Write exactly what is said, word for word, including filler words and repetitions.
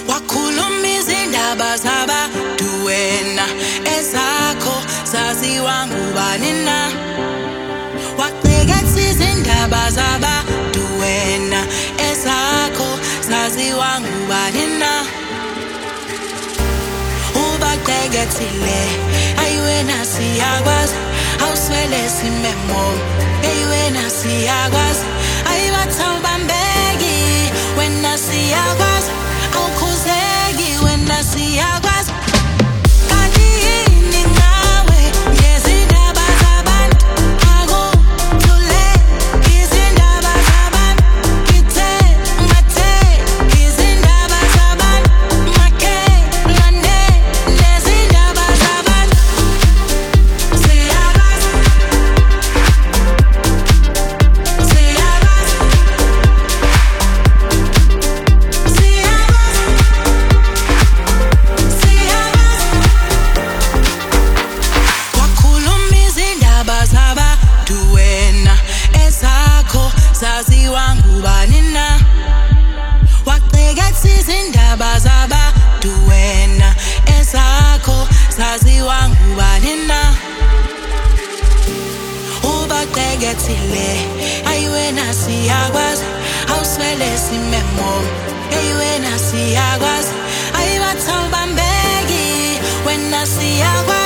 wakhuluma izindaba zabantu wena ezakho zaziwa ngubani na waqeketha izindaba zabantu wena ezakho zaziwa ngubani na ubaqekethile ayiwena siyakwazi awuswele simemo ayiwena siyakwazi ayibathambambeki wena siyakwazi awukhuzeki wena siyakwazi zaziwa ngubani na waqeketha izindaba zabantu wena ezakho zaziwa ngubani na ubaqekethile ayiwena siyakwazi awuswele simemo ayiwena siyakwazi ayibathambambeki wena siyakwazi